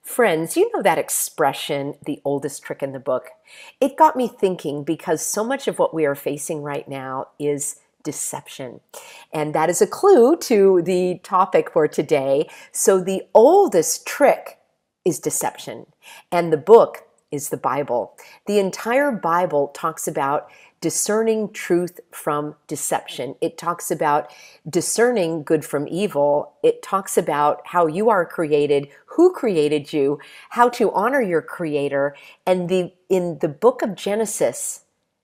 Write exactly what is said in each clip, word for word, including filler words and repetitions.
Friends, you know that expression, the oldest trick in the book? It got me thinking because so much of what we are facing right now is deception. And that is a clue to the topic for today. So the oldest trick is deception. And the book is the Bible. The entire Bible talks about discerning truth from deception. It talks about discerning good from evil. It talks about how you are created, who created you, how to honor your creator. And the in the book of Genesis,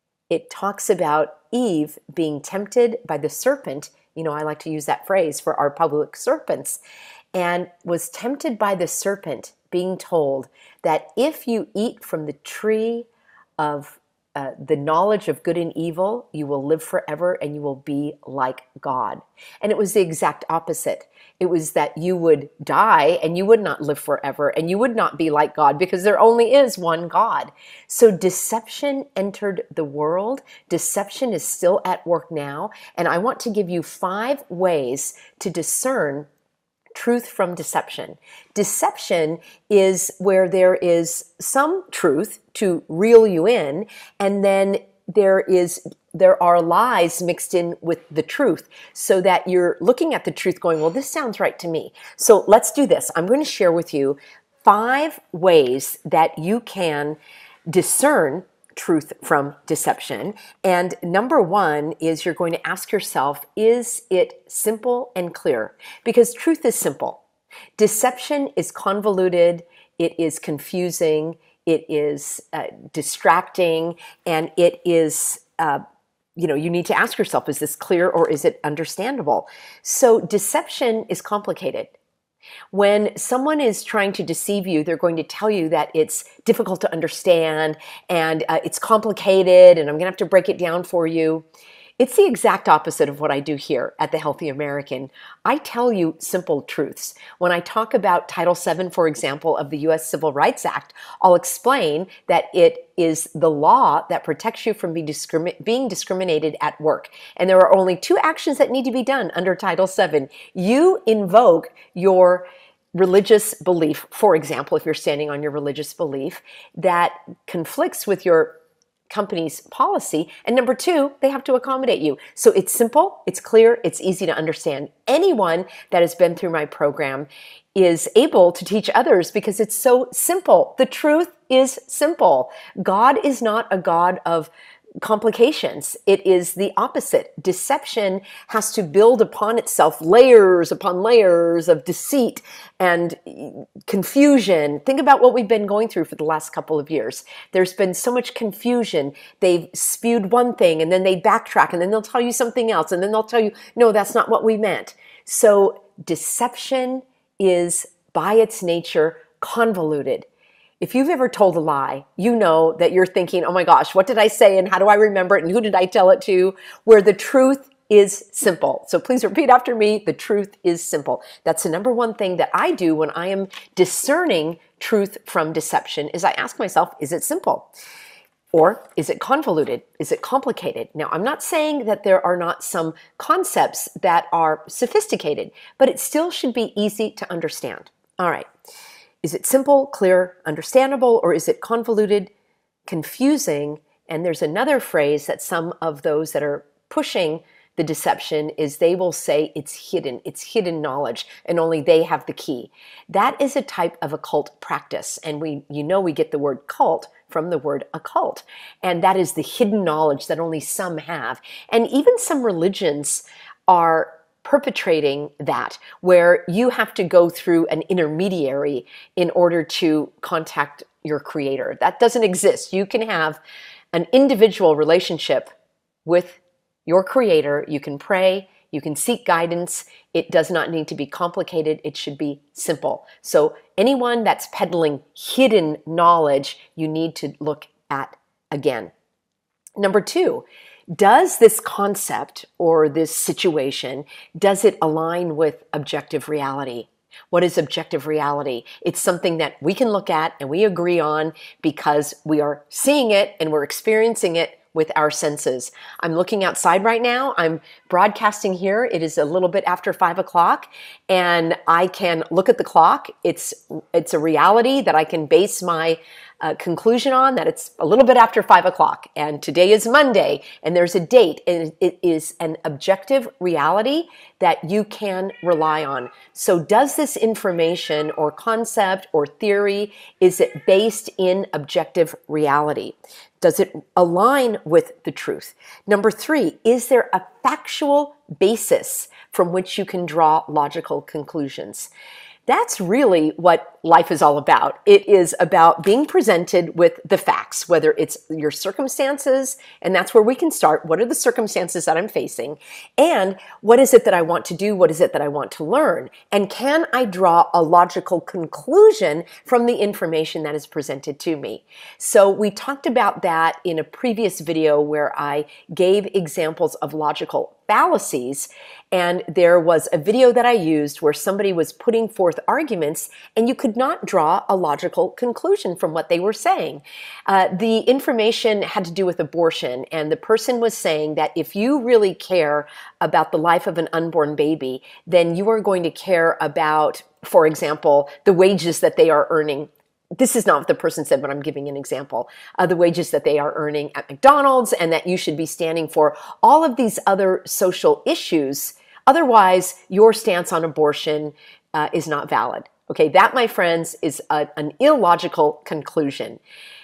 it talks about Eve being tempted by the serpent. You know, I like to use that phrase for our public serpents, and was tempted by the serpent, being told that if you eat from the tree of uh, the knowledge of good and evil, you will live forever and you will be like God. And it was the exact opposite. It was that you would die and you would not live forever and you would not be like God, because there only is one God. So deception entered the world. Deception is still at work now. And I want to give you five ways to discern truth from deception. Deception is where there is some truth to reel you in, and then there is there are lies mixed in with the truth, so that you're looking at the truth going, well, this sounds right to me. So let's do this. I'm going to share with you five ways that you can discern truth from deception. And number one is you're going to ask yourself, is it simple and clear? Because truth is simple. Deception is convoluted, it is confusing, it is uh, distracting, and it is, uh, you know, you need to ask yourself, is this clear or is it understandable? So deception is complicated. When someone is trying to deceive you, they're going to tell you that it's difficult to understand and uh, it's complicated and I'm going to have to break it down for you. It's the exact opposite of what I do here at The Healthy American. I tell you simple truths. When I talk about Title seven, for example, of the U S Civil Rights Act, I'll explain that it is the law that protects you from being, discrimi- being discriminated at work. And there are only two actions that need to be done under Title seven. You invoke your religious belief, for example, if you're standing on your religious belief, that conflicts with your company's policy. And number two, they have to accommodate you. So it's simple, it's clear, it's easy to understand. Anyone that has been through my program is able to teach others because it's so simple. The truth is simple. God is not a God of complications. It is the opposite. Deception has to build upon itself layers upon layers of deceit and confusion. Think about what we've been going through for the last couple of years. There's been so much confusion. They've spewed one thing and then they backtrack and then they'll tell you something else and then they'll tell you, no, that's not what we meant. So deception is by its nature convoluted. If you've ever told a lie, you know that you're thinking, oh my gosh, what did I say and how do I remember it and who did I tell it to? Where the truth is simple. So please repeat after me, the truth is simple. That's the number one thing that I do when I am discerning truth from deception is I ask myself, is it simple? Or is it convoluted? Is it complicated? Now, I'm not saying that there are not some concepts that are sophisticated, but it still should be easy to understand. All right. Is it simple, clear, understandable, or is it convoluted, confusing? And there's another phrase that some of those that are pushing the deception is they will say it's hidden. It's hidden knowledge, and only they have the key. That is a type of occult practice. And we, you know, we get the word cult from the word occult. And that is the hidden knowledge that only some have. And even some religions are perpetrating that, where you have to go through an intermediary in order to contact your creator. That doesn't exist. You can have an individual relationship with your creator. You can pray, you can seek guidance. It does not need to be complicated. It should be simple. So anyone that's peddling hidden knowledge, you need to look at again. Number two, does this concept or this situation, does it align with objective reality? What is objective reality? It's something that we can look at and we agree on because we are seeing it and we're experiencing it with our senses. I'm looking outside right now. I'm broadcasting here. It is a little bit after five o'clock, and I can look at the clock. It's it's a reality that I can base my uh, conclusion on, that it's a little bit after five o'clock, and today is Monday, and there's a date, and it is an objective reality that you can rely on. So does this information or concept or theory, is it based in objective reality? Does it align with the truth? Number three, is there a factual basis from which you can draw logical conclusions? That's really what life is all about. It is about being presented with the facts, whether it's your circumstances, and that's where we can start. What are the circumstances that I'm facing? And what is it that I want to do? What is it that I want to learn? And can I draw a logical conclusion from the information that is presented to me? So we talked about that in a previous video where I gave examples of logical fallacies, and there was a video that I used where somebody was putting forth arguments and you could not draw a logical conclusion from what they were saying. Uh, the information had to do with abortion, and the person was saying that if you really care about the life of an unborn baby, then you are going to care about, for example, the wages that they are earning. This is not what the person said, but I'm giving an example. Uh, the wages that they are earning at McDonald's, and that you should be standing for all of these other social issues. Otherwise, your stance on abortion uh, is not valid. Okay, that, my friends, is a, an illogical conclusion.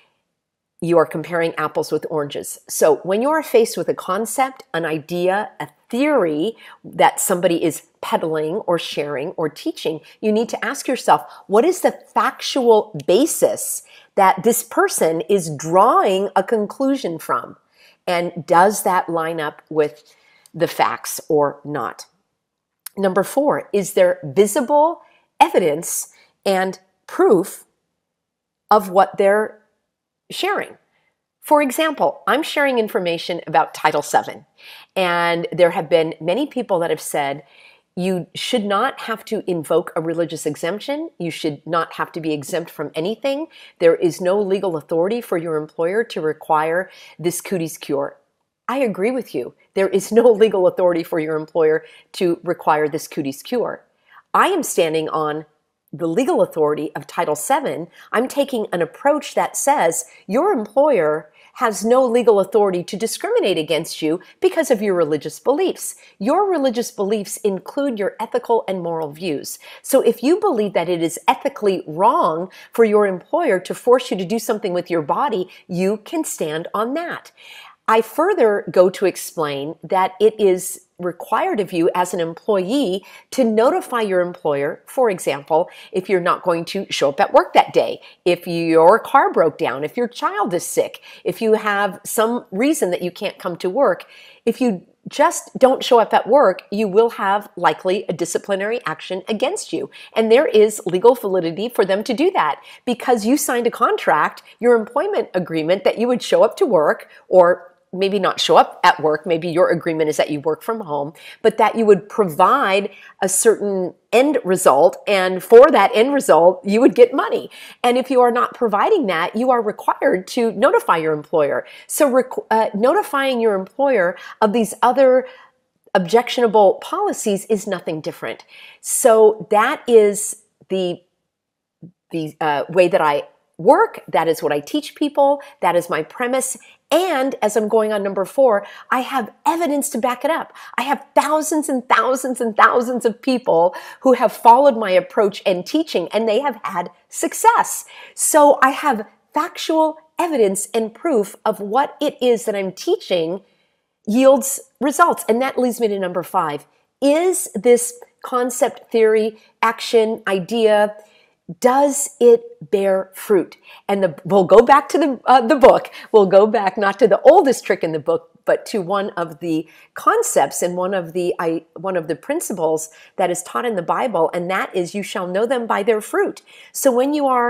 You are comparing apples with oranges. So when you are faced with a concept, an idea, a theory that somebody is peddling or sharing or teaching, you need to ask yourself, what is the factual basis that this person is drawing a conclusion from? And does that line up with the facts or not? Number four, is there visible evidence and proof of what they're sharing? For example, I'm sharing information about Title seven, and there have been many people that have said you should not have to invoke a religious exemption. You should not have to be exempt from anything. There is no legal authority for your employer to require this cooties cure. I agree with you. There is no legal authority for your employer to require this cooties cure. I am standing on the legal authority of Title seven. I'm taking an approach that says your employer has no legal authority to discriminate against you because of your religious beliefs. Your religious beliefs include your ethical and moral views. So if you believe that it is ethically wrong for your employer to force you to do something with your body, you can stand on that. I further go to explain that it is required of you as an employee to notify your employer, for example, if you're not going to show up at work that day, if your car broke down, if your child is sick, if you have some reason that you can't come to work. If you just don't show up at work, you will have likely a disciplinary action against you. And there is legal validity for them to do that because you signed a contract, your employment agreement, that you would show up to work, or maybe not show up at work, maybe your agreement is that you work from home, but that you would provide a certain end result, and for that end result, you would get money. And if you are not providing that, you are required to notify your employer. So uh, notifying your employer of these other objectionable policies is nothing different. So that is the, the uh, way that I work. That is what I teach people. That is my premise. And as I'm going on number four, I have evidence to back it up. I have thousands and thousands and thousands of people who have followed my approach and teaching, and they have had success. So I have factual evidence and proof of what it is that I'm teaching yields results. And that leads me to number five. Is this concept, theory, action, idea, does it bear fruit? And the, we'll go back to the, uh, the book. We'll go back not to the oldest trick in the book, but to one of the concepts and one of the, I, one of the principles that is taught in the Bible, and that is you shall know them by their fruit. So when you are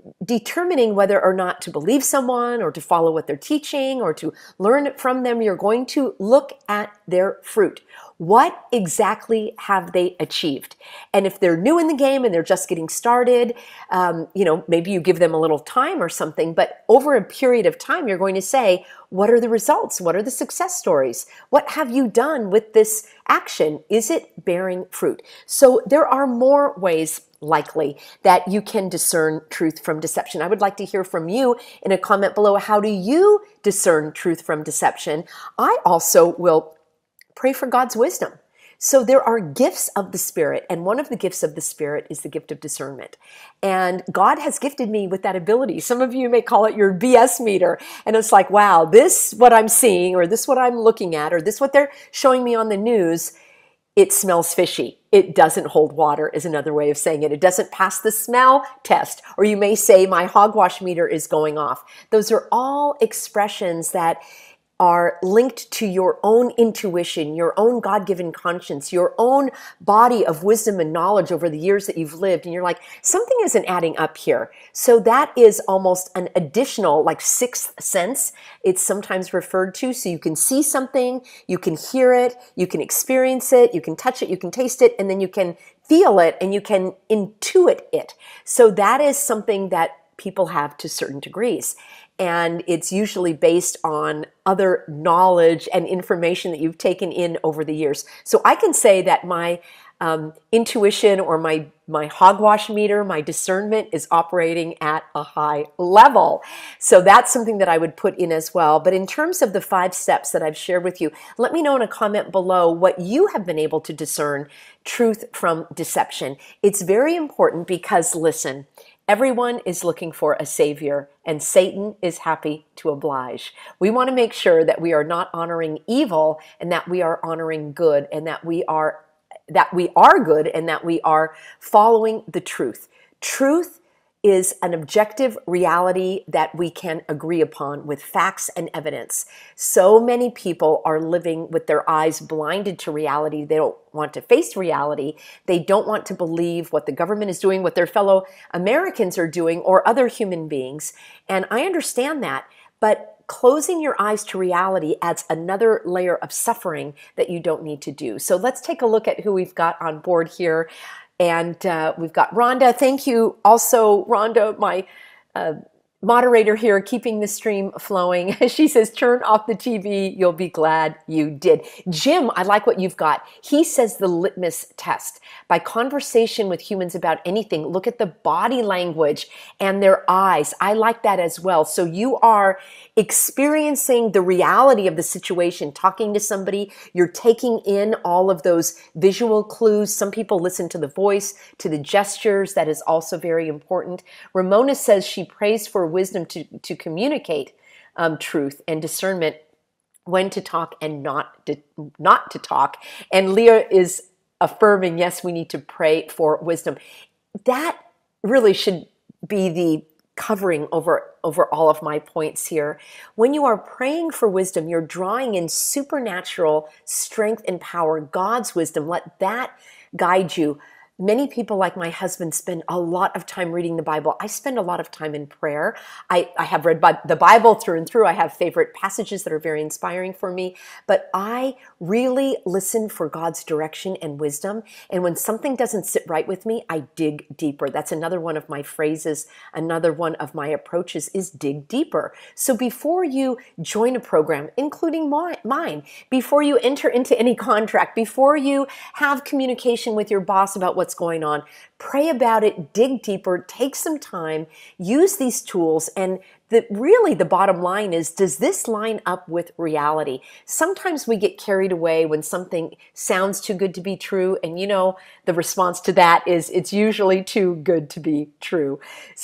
determining whether or not to believe someone or to follow what they're teaching or to learn from them, you're going to look at their fruit. What exactly have they achieved? And if they're new in the game and they're just getting started, um, you know, maybe you give them a little time or something, but over a period of time, you're going to say, what are the results? What are the success stories? What have you done with this action? Is it bearing fruit? So there are more ways likely that you can discern truth from deception. I would like to hear from you in a comment below. How do you discern truth from deception? I also will pray for God's wisdom. So there are gifts of the Spirit, and one of the gifts of the Spirit is the gift of discernment. And God has gifted me with that ability. Some of you may call it your B S meter. And it's like, wow, this what I'm seeing, or this what I'm looking at, or this what they're showing me on the news, it smells fishy. It doesn't hold water is another way of saying it. It doesn't pass the smell test. Or you may say my hogwash meter is going off. Those are all expressions that are linked to your own intuition, your own God-given conscience, your own body of wisdom and knowledge over the years that you've lived. And you're like, something isn't adding up here. So that is almost an additional, like sixth sense, it's sometimes referred to. So you can see something, you can hear it, you can experience it, you can touch it, you can taste it, and then you can feel it and you can intuit it. So that is something that people have to certain degrees. And it's usually based on other knowledge and information that you've taken in over the years. So I can say that my um, intuition or my, my hogwash meter, my discernment is operating at a high level. So that's something that I would put in as well. But in terms of the five steps that I've shared with you, let me know in a comment below what you have been able to discern truth from deception. It's very important because, listen, everyone is looking for a savior, and Satan is happy to oblige. We want to make sure that we are not honoring evil and that we are honoring good, and that we are that we are good and that we are following the truth. Truth is an objective reality that we can agree upon with facts and evidence. So many people are living with their eyes blinded to reality. They don't want to face reality. They don't want to believe what the government is doing, what their fellow Americans are doing, or other human beings. And I understand that, but closing your eyes to reality adds another layer of suffering that you don't need to do. So let's take a look at who we've got on board here. And uh, we've got Rhonda. Thank you also, Rhonda, my uh, moderator here, keeping the stream flowing. She says, turn off the T V. You'll be glad you did. Jim, I like what you've got. He says the litmus test. By conversation with humans about anything, look at the body language and their eyes. I like that as well. So you are experiencing the reality of the situation, talking to somebody, you're taking in all of those visual clues. Some people listen to the voice, to the gestures. That is also very important. Ramona says she prays for wisdom to, to communicate um, truth and discernment, when to talk and not to, not to talk. And Leah is affirming, yes, we need to pray for wisdom. That really should be the covering over, over all of my points here. When you are praying for wisdom, you're drawing in supernatural strength and power, God's wisdom. Let that guide you. Many people, like my husband, spend a lot of time reading the Bible. I spend a lot of time in prayer. I, I have read the Bible through and through. I have favorite passages that are very inspiring for me, but I really listen for God's direction and wisdom. And when something doesn't sit right with me, I dig deeper. That's another one of my phrases. Another one of my approaches is dig deeper. So before you join a program, including mine, before you enter into any contract, before you have communication with your boss about what what's going on, pray about it, dig deeper, take some time, use these tools, and the, really the bottom line is, does this line up with reality? Sometimes we get carried away when something sounds too good to be true, and you know, the response to that is it's usually too good to be true.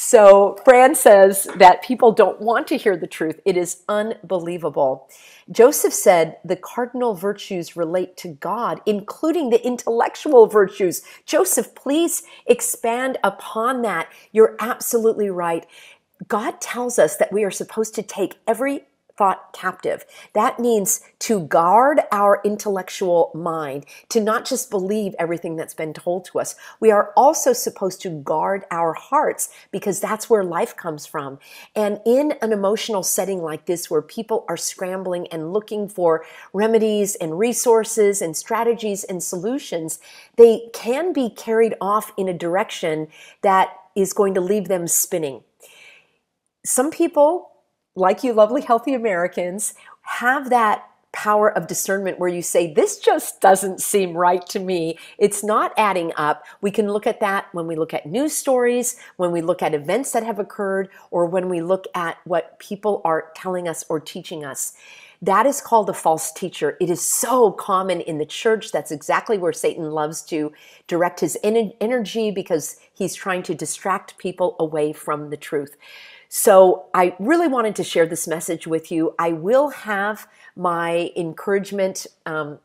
So Fran says that people don't want to hear the truth. It is unbelievable. Joseph said the cardinal virtues relate to God, including the intellectual virtues. Joseph, please expand upon that. You're absolutely right. God tells us that we are supposed to take every thought captive. That means to guard our intellectual mind, to not just believe everything that's been told to us. We are also supposed to guard our hearts because that's where life comes from. And in an emotional setting like this, where people are scrambling and looking for remedies and resources and strategies and solutions, they can be carried off in a direction that is going to leave them spinning. Some people, like you lovely, healthy Americans, have that power of discernment where you say, this just doesn't seem right to me. It's not adding up. We can look at that when we look at news stories, when we look at events that have occurred, or when we look at what people are telling us or teaching us. That is called a false teacher. It is so common in the church. That's exactly where Satan loves to direct his energy because he's trying to distract people away from the truth. So I really wanted to share this message with you. I will have my encouragement um,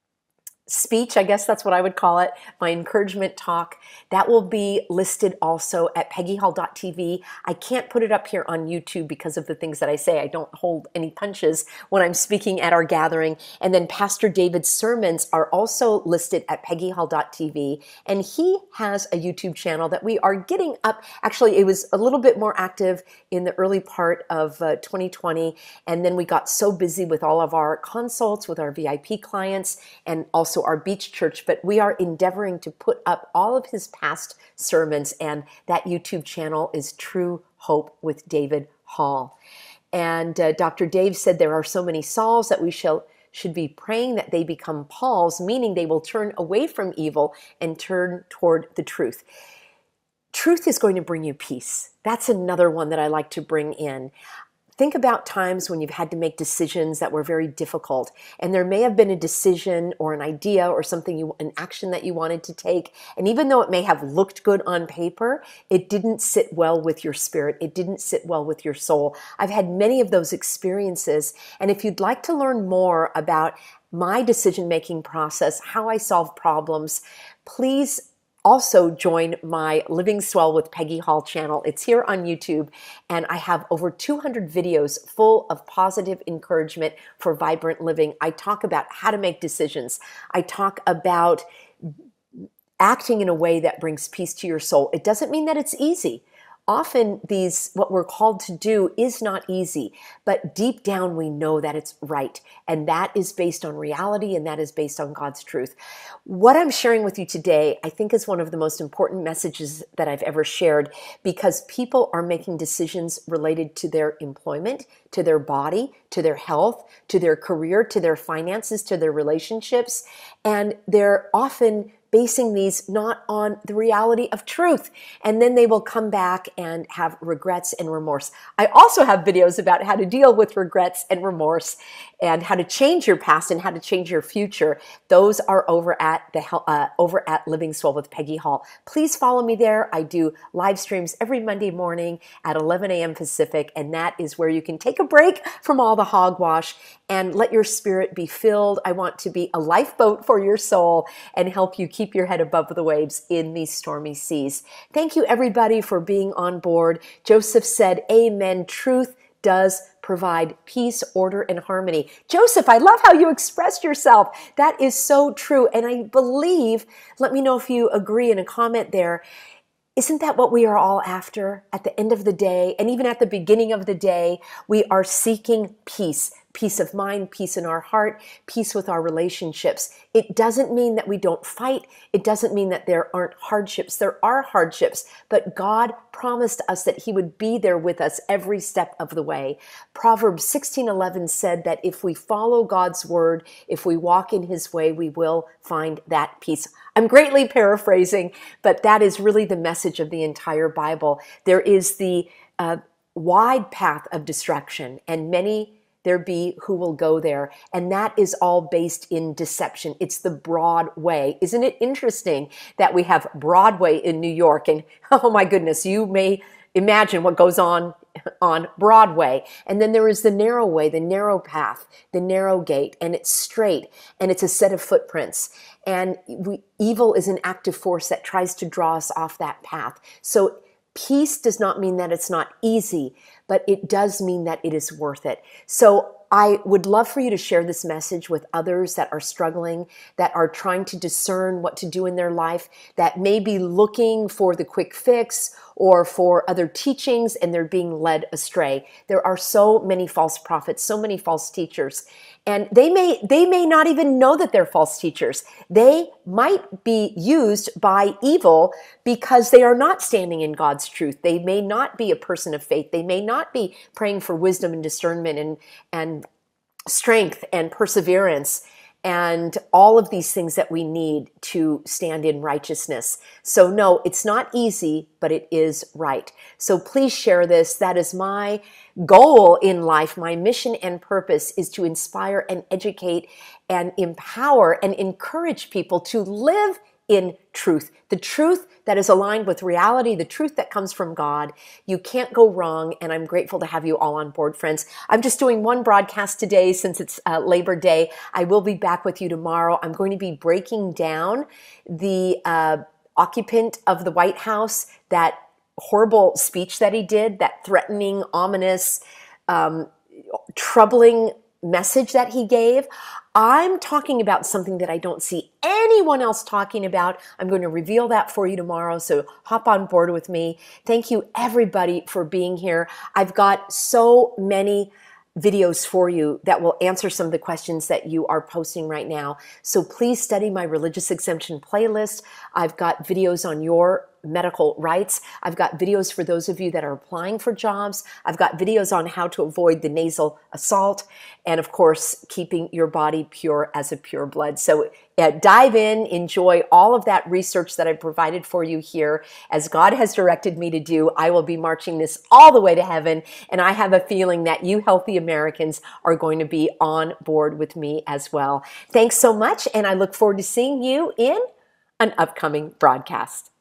speech, I guess that's what I would call it, my encouragement talk. That will be listed also at peggy hall dot t v. I can't put it up here on YouTube because of the things that I say. I don't hold any punches when I'm speaking at our gathering. And then Pastor David's sermons are also listed at peggy hall dot t v. And he has a YouTube channel that we are getting up. Actually, it was a little bit more active in the early part of uh, twenty twenty. And then we got so busy with all of our consults with our V I P clients and also our beach church, but we are endeavoring to put up all of his past sermons, and that YouTube channel is True Hope with David Hall. And uh, Doctor Dave said there are so many Sauls that we shall should be praying that they become Pauls, meaning they will turn away from evil and turn toward the truth. Truth is going to bring you peace. That's another one that I like to bring in. Think about times when you've had to make decisions that were very difficult, and there may have been a decision or an idea or something, you, an action that you wanted to take, and even though it may have looked good on paper, it didn't sit well with your spirit. It didn't sit well with your soul. I've had many of those experiences, and if you'd like to learn more about my decision-making process, how I solve problems, please also join my Living Swell with Peggy Hall channel. It's here on YouTube, and I have over two hundred videos full of positive encouragement for vibrant living. I talk about how to make decisions. I talk about acting in a way that brings peace to your soul. It doesn't mean that it's easy. Often these, what we're called to do is not easy, but deep down we know that it's right. And that is based on reality, and that is based on God's truth. What I'm sharing with you today, I think, is one of the most important messages that I've ever shared, because people are making decisions related to their employment, to their body, to their health, to their career, to their finances, to their relationships, and they're often basing these not on the reality of truth. And then they will come back and have regrets and remorse. I also have videos about how to deal with regrets and remorse and how to change your past and how to change your future. Those are over at the uh, over at Living Swell with Peggy Hall. Please follow me there. I do live streams every Monday morning at eleven a m Pacific, and that is where you can take a break from all the hogwash and let your spirit be filled. I want to be a lifeboat for your soul and help you keep your head above the waves in these stormy seas. Thank you, everybody, for being on board. Joseph said, amen. Truth does provide peace, order, and harmony. Joseph, I love how you expressed yourself. That is so true. And I believe, let me know if you agree in a comment there, isn't that what we are all after at the end of the day? And even at the beginning of the day, we are seeking peace. Peace of mind, peace in our heart, peace with our relationships. It doesn't mean that we don't fight. It doesn't mean that there aren't hardships. There are hardships, but God promised us that He would be there with us every step of the way. Proverbs sixteen eleven said that if we follow God's word, if we walk in His way, we will find that peace. I'm greatly paraphrasing, but that is really the message of the entire Bible. There is the uh, wide path of destruction, and many there be who will go there. And that is all based in deception. It's the broad way. Isn't it interesting that we have Broadway in New York? And oh my goodness, you may imagine what goes on on Broadway. And then there is the narrow way, the narrow path, the narrow gate, and it's straight, and it's a set of footprints. And we, evil is an active force that tries to draw us off that path. So Peace does not mean that it's not easy, but it does mean that it is worth it. So I would love for you to share this message with others that are struggling, that are trying to discern what to do in their life, that may be looking for the quick fix or for other teachings, and they're being led astray. There are so many false prophets, so many false teachers, and they may they may not even know that they're false teachers. They might be used by evil because they are not standing in God's truth. They may not be a person of faith. They may not be praying for wisdom and discernment and and strength and perseverance and all of these things that we need to stand in righteousness. So no, it's not easy, but it is right. So please share this. That is my goal in life. My mission and purpose is to inspire and educate and empower and encourage people to live in truth, the truth that is aligned with reality, the truth that comes from God. You can't go wrong, and I'm grateful to have you all on board, friends. I'm just doing one broadcast today since it's uh, Labor Day. I will be back with you tomorrow. I'm going to be breaking down the uh, occupant of the White House, that horrible speech that he did, that threatening, ominous, um, troubling message that he gave. I'm talking about something that I don't see anyone else talking about. I'm going to reveal that for you tomorrow, so hop on board with me. Thank you, everybody, for being here. I've got so many videos for you that will answer some of the questions that you are posting right now. So please study my religious exemption playlist. I've got videos on your medical rights. I've got videos for those of you that are applying for jobs. I've got videos on how to avoid the nasal assault, and of course, keeping your body pure as a pure blood. So uh, dive in, enjoy all of that research that I've provided for you here. As God has directed me to do, I will be marching this all the way to heaven, and I have a feeling that you healthy Americans are going to be on board with me as well. Thanks so much, and I look forward to seeing you in an upcoming broadcast.